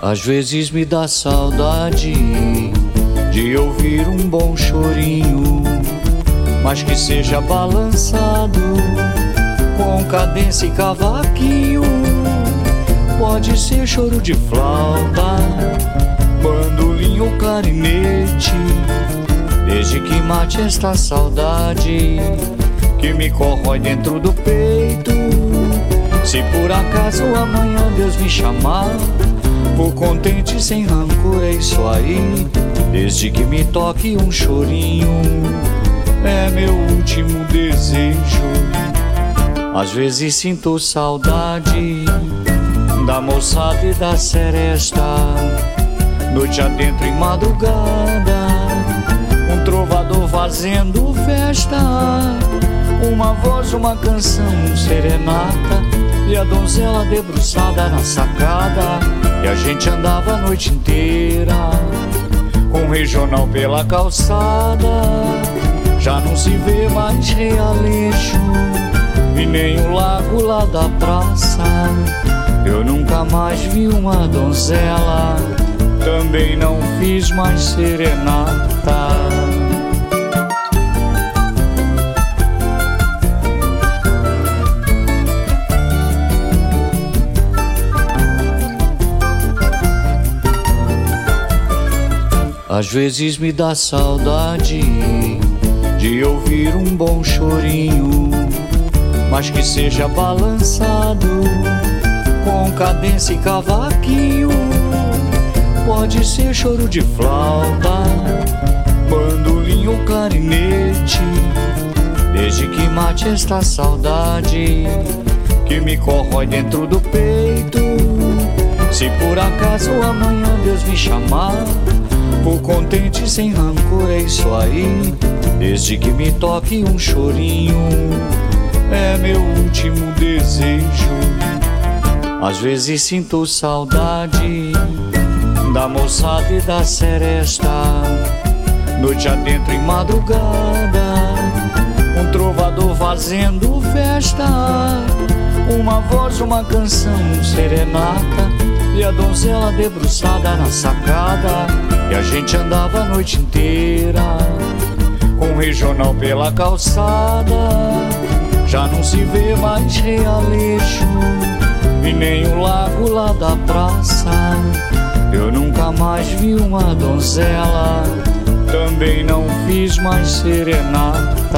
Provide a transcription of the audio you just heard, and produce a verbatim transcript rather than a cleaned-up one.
Às vezes me dá saudade de ouvir um bom chorinho, mas que seja balançado com cadência e cavaquinho. Pode ser choro de flauta, bandolim ou clarinete, desde que mate esta saudade que me corrói dentro do peito. Se por acaso amanhã Deus me chamar, vou contente sem rancor, é isso aí. Desde que me toque um chorinho, é meu último desejo. Às vezes sinto saudade da moçada e da seresta, noite adentro em madrugada, um trovador fazendo festa, uma voz, uma canção, um serenata, e a donzela debruçada na sacada. E a gente andava a noite inteira com o regional pela calçada. Já não se vê mais Realejo e nem o lago lá da praça. Eu nunca mais vi uma donzela, também não fiz mais serenata. Às vezes me dá saudade de ouvir um bom chorinho, mas que seja balançado com cadência e cavaquinho. Pode ser choro de flauta, bandolim ou clarinete, desde que mate esta saudade que me corrói dentro do peito. Se por acaso amanhã Deus me chamar, vou contente sem rancor, é isso aí. Desde que me toque um chorinho, é meu último desejo. Às vezes sinto saudade da moçada e da seresta, noite adentro em madrugada, um trovador fazendo festa, uma voz, uma canção, um serenata, e a donzela debruçada na sacada. E a gente andava a noite inteira com o regional pela calçada. Já não se vê mais Realejo e nem o lago lá da praça. Eu nunca mais vi uma donzela, também não fiz mais serenata.